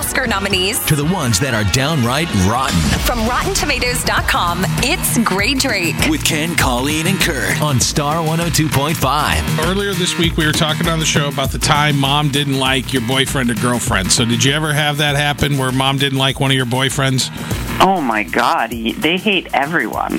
Oscar nominees to the ones that are downright rotten. From RottenTomatoes.com, it's Gray Drake. With Ken, Colleen, and Kurt on Star 102.5. Earlier this week, we were talking on the show about the time mom didn't like your boyfriend or girlfriend. So did you ever have that happen where mom didn't like one of your boyfriends? Oh, my God. They hate everyone.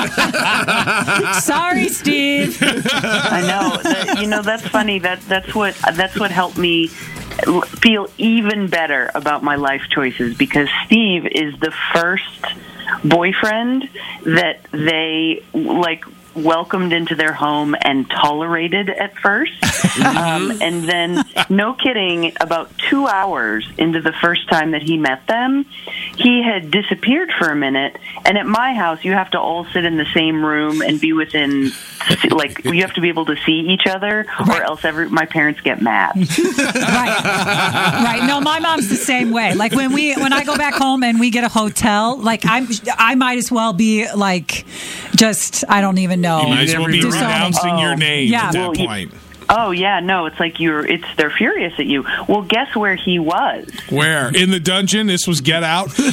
Sorry, Steve. I know. That's funny. That's what helped me feel even better about my life choices, because Steve is the first boyfriend that they, welcomed into their home and tolerated at first. And then, no kidding, about 2 hours into the first time that he met them, he had disappeared for a minute. And at my house, you have to all sit in the same room and be within, you have to be able to see each other, or else my parents get mad. Right. No, my mom's the same way. Like when I go back home and we get a hotel, I might as well be just, I don't even know. You might as well be renouncing your name at that point. Oh, yeah, no, it's like they're furious at you. Well, guess where he was? Where? In the dungeon? This was Get Out? He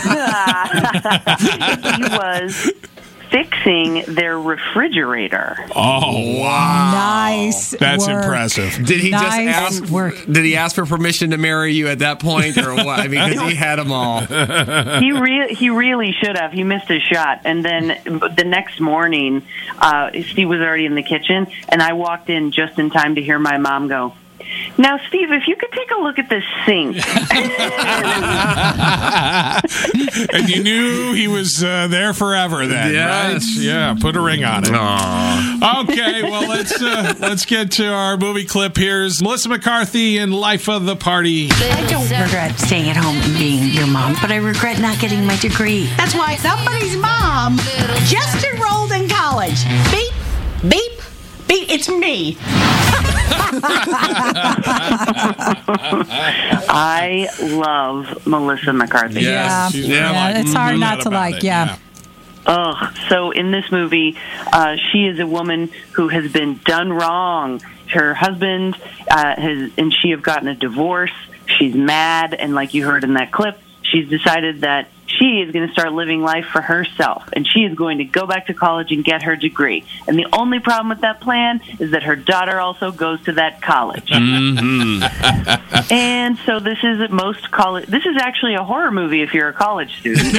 was fixing their refrigerator. Oh, wow. Nice. That's work. Impressive. Did he nice just ask work. Did he ask for permission to marry you at that point, or what? I mean, because he had them all. He really should have. He missed his shot. And then the next morning, Steve was already in the kitchen, and I walked in just in time to hear my mom go, "Now, Steve, if you could take a look at this sink." And you knew he was there forever then, right? Yeah, put a ring on it. Aww. Okay, well, let's get to our movie clip. Here's Melissa McCarthy in Life of the Party. I don't regret staying at home and being your mom, but I regret not getting my degree. That's why somebody's mom just enrolled in college. Beep, beep, beep. It's me. I love Melissa McCarthy. Yes, it's hard not to like. Yeah. So in this movie, she is a woman who has been done wrong. Her husband and she have gotten a divorce. She's mad, and like you heard in that clip, she's decided that she is going to start living life for herself, and she is going to go back to college and get her degree. And the only problem with that plan is that her daughter also goes to that college. And so this is actually a horror movie if you're a college student.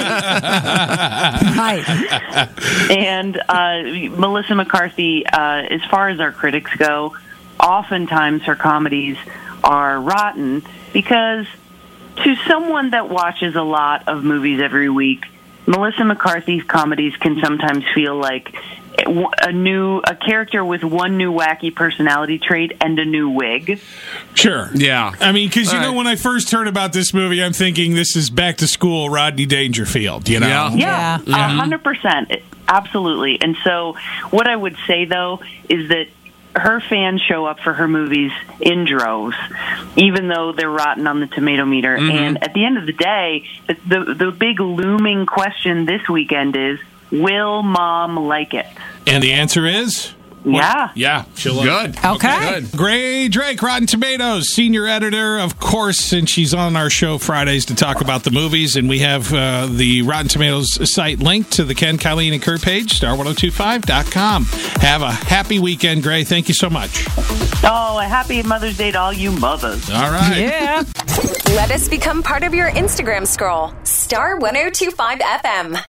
Right. And Melissa McCarthy, as far as our critics go, oftentimes her comedies are rotten because, to someone that watches a lot of movies every week, Melissa McCarthy's comedies can sometimes feel like a character with one new wacky personality trait and a new wig. Sure. Yeah. I mean, because, when I first heard about this movie, I'm thinking this is back to school Rodney Dangerfield, you know? Yeah. 100%. Absolutely. And so what I would say, though, is that her fans show up for her movies in droves, even though they're rotten on the tomato meter. And at the end of the day, the big looming question this weekend is, will Mom like it? And the answer is? Yeah. Yeah, she'll like Good. Okay. Good. Gray Drake, Rotten Tomatoes, senior editor, of course, and she's on our show Fridays to talk about the movies. And we have the Rotten Tomatoes site linked to the Ken, Colleen, and Kurt page, star1025.com. Have a happy weekend, Gray. Thank you so much. Oh, a happy Mother's Day to all you mothers. All right. Yeah. Let us become part of your Instagram scroll. Star 1025 FM.